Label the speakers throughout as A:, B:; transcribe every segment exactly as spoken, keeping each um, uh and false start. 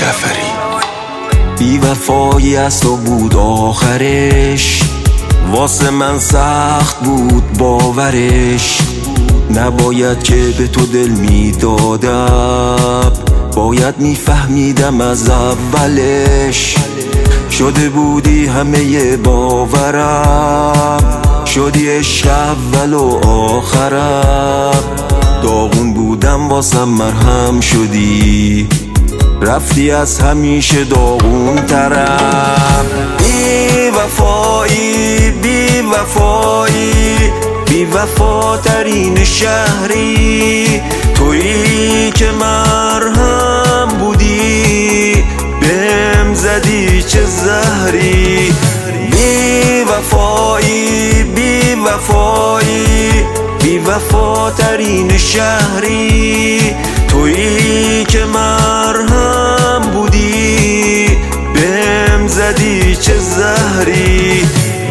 A: جعفری.
B: بی وفایی از تو بود آخرش، واسه من سخت بود باورش. نباید که به تو دل میدادم، باید میفهمیدم از اولش. شده بودی همه باورم، شدی عشق اول و آخرم. داغون بودم واسم مرهم شدی، رفتی از همیشه داغون ترم. بی وفایی بی وفایی بی وفاترین شهری، تویی که مرهم بودی بهم زدی چه زهری. بی وفایی بی وفایی بی وفاترین شهری، تویی که مرهم بودی بهم زدی چه زهری.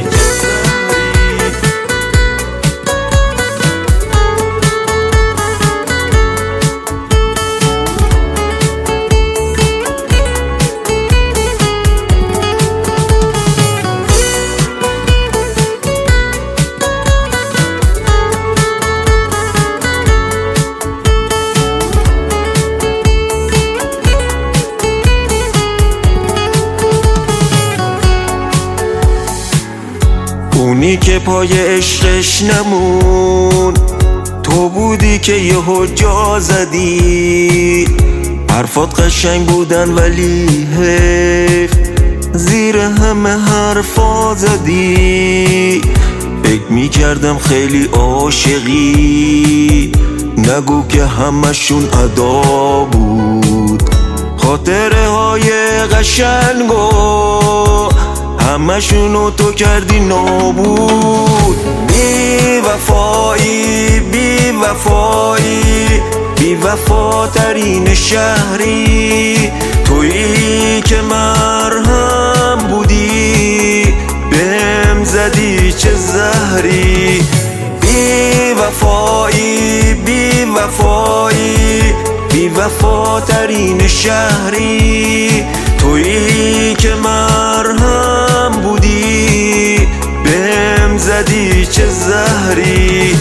B: اونی که پای عشقش نمون، تو بودی که یهو جا زدی. حرفات قشنگ بودن ولی حیف زیر همه حرفا زدی. فکر میکردم خیلی عاشقی، نگو که همشون ادا بود. خاطره های قشنگو همشونو تو کردی نابود. بی وفایی بی وفایی بی وفاترین شهری، تویی که مرهم بودی بهم زدی چه زهری. بی وفایی بی وفایی بی وفاترین شهری، تویی که مرهم بودی بهم زدی چه زهری.